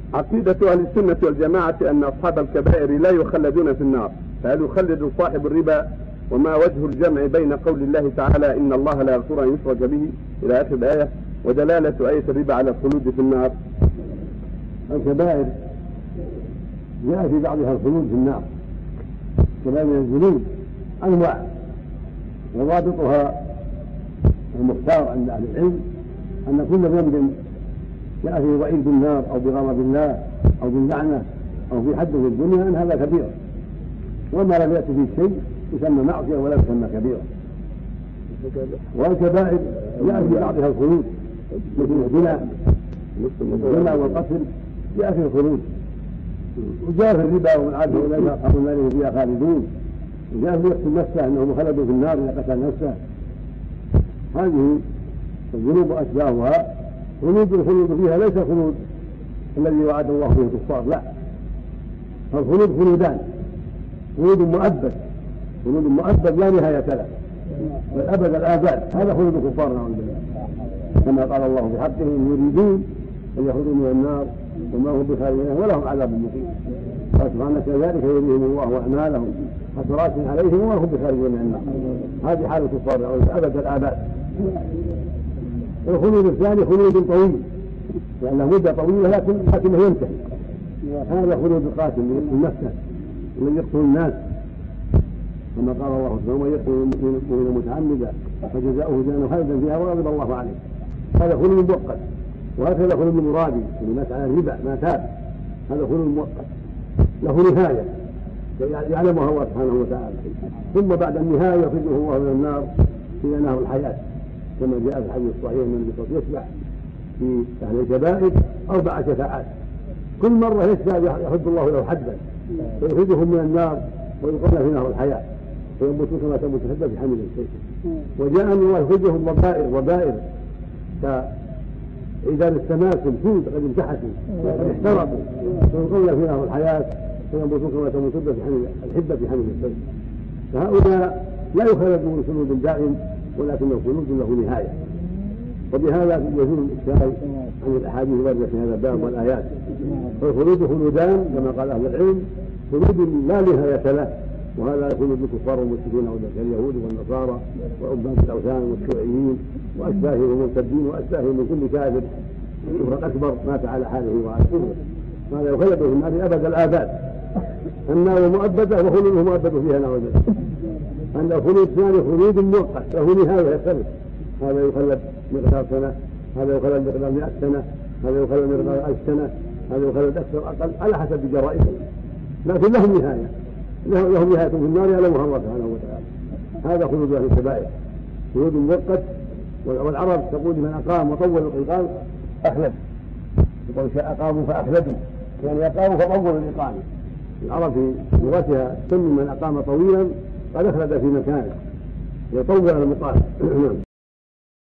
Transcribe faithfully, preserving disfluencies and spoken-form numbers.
عقيدة أهل السنة والجماعة أن أصحاب الكبائر لا يخلدون في النار، فهل يخلد صاحب الربا؟ وما وجه الجمع بين قول الله تعالى إن الله لا يغفر أن يشرك به إلى آخر الآية ودلالة آية الربا على الخلود في النار؟ الكبائر جاء في بعضها الخلود في النار. كبائر من الذنوب أنواع، وضابطها المختار عند أهل العلم أن كل ذنب جاء فيه وعيد بالنار أو بغضب الله أو باللعنة أو في حد في الدنيا أن هذا كبيرة، وما لم يأتي فيه شيء يسمى معصية ولا يسمى كبيرة. والكبائر جاء في بعضها الخلود مثل الزنا الزنا والقتل جاء فيه الخلود، وجاء في الربا والعدل أولئك أصحاب النار هم فيها خالدون، وجاء في يقتل نفسه أنه خلد في النار إذا قتل نفسه. هذه الذنوب أشباهها خلود، الخلود فيها ليس خلود الذي وعد الله به الكفار، لا، فالخلود خلودان: خلود مؤبد، خلود مؤبد لا نهاية له بل أبد الآباد، هذا خلود الكفار نعوذ بالله، كما قال الله في حقهم يريدون أن يخرجوا من النار وما هم بخارجين ولهم عذاب مقيم. قال سبحانه كذلك يريهم الله أعمالهم حسرات عليهم وما هم بخارجين من النار. هذه حال الكفار نعوذ أبد الآباد. الخلود الثاني خلود طويل لأنه مدة طويلة لكن لكنه ينتهي. هذا خلود القاتل يقتل نفسه الذي يقتل الناس، كما قال الله سبحانه ومن يقتل المؤمن متعمدا فجزاؤه جهنم خالدا فيها وغضب الله عليه. هذا خلود مؤقت. وهكذا خلود المرادي اللي مات على الربا ما تاب، هذا خلود مؤقت له نهاية يعلمها الله سبحانه وتعالى، ثم بعد النهاية يخرجه الله من النار إلى نهر الحياة، كما جاء في الحديث الصحيح من يشفع في أهل الكبائر أربع شفاعات، كل مرة يشفع يحد الله له حدا ويخرجهم من النار ويلقون في نهر الحياة فينبتون كما تنبت الحبة في حمل السيف. وجاء أن الله يخرجهم ضبائر ضبائر كعيدان السماسم سود قد امتحتوا وقد احترقوا ويلقون في نهر الحياة فينبتون كما تنبت الحبة في حمل السيف. فهؤلاء لا يخلدون خلود دائم ولكن الخلود له نهاية. وبهذا يزول الإشكال عن الأحاديث الواردة في هذا الباب والآيات. فالخلود خلودان كما قال أهل العلم: خلود لا نهاية له، وهذا خلود الكفار والمشركين كاليهود والنصارى وعباد الأوثان والشيوعيين وأشباههم والمرتدين وأشباههم من كل كافر كفرا أكبر مات على حاله وعلى كفره، هذا يخلد في النار أبد الآباد. النار مؤبدة وخلوده مؤبد فيها نعوذ بالله. أن الخلود الثاني خلود مؤقت له نهاية يختلف، هذا يخلد مقدار سنة، هذا يخلد مقدار مئة سنة، هذا يخلد مقدار ألف سنة، هذا يخلد أكثر أقل على حسب جرائمهم، لكن لهم نهاية، لهم نهاية في النار يعلمها الله سبحانه وتعالى. هذا خلود أهل الكبائر، خلود مؤقت. والعرب تقول من أقام وطول الإقامة أخلد، يقول أقاموا فأخلدوا، يعني أقاموا فطولوا الإقامة. العرب في لغتها تسمي من أقام طويلا قد أخلد في مكانه، يطول المقام.